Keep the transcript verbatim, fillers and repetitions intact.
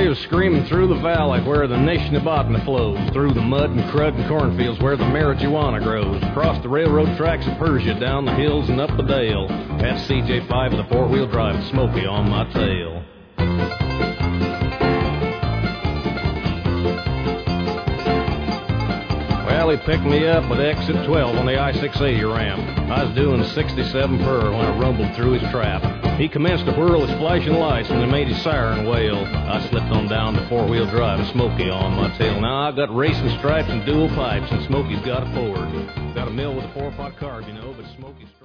was screaming through the valley where the Nishnabotna flows, through the mud and crud and cornfields where the marijuana grows, across the railroad tracks of Persia, down the hills and up the dale. That's C J five with a four-wheel drive and Smokey on my tail. Well, he picked me up with exit twelve on the I six eighty ramp. I was doing sixty-seven per when I rumbled through his trap. He commenced to whirl his flashing lights when he made his siren wail. I slipped on down to four-wheel drive and Smokey on my tail. Now I got racing stripes and dual pipes, and Smokey's got a Ford. Got a mill with a four-pot carb, you know, but Smokey's...